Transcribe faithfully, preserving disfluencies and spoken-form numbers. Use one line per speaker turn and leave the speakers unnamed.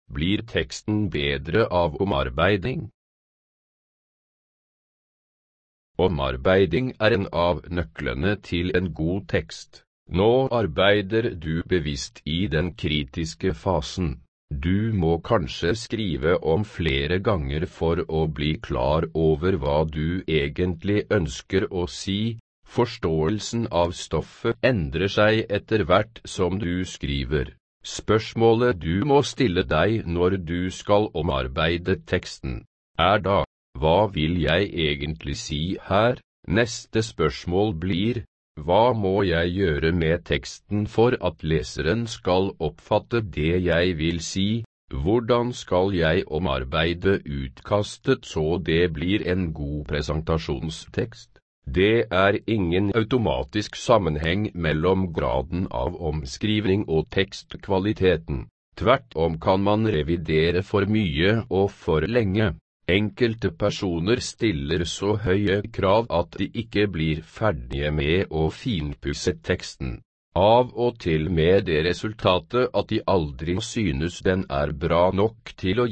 Blir teksten bedre av omarbeiding? Omarbeiding er en av nøklene til en god tekst. Nå arbeider du bevisst i den kritiske fasen. Du må kanskje skrive om flere ganger for å bli klar over hva du egentlig ønsker å si. Forståelsen av stoffet endrer seg etter hvert som du skriver. Spørsmålet du må stille deg når du skal omarbeide teksten, er da, hva vil jeg egentlig si her? Neste spørsmål blir, hva må jeg gjøre med teksten for at leseren skal oppfatte det jeg vil si? Hvordan skal jeg omarbeide utkastet så det blir en god presentasjonstekst? Det er ingen automatisk sammenheng mellom graden av omskrivning og tekstkvaliteten. Tvert om kan man revidere for mye og for lenge. Enkelte personer stiller så høye krav at de ikke blir ferdige med å finpusse teksten. Av og til med det resultatet at de aldri synes den er bra nok til å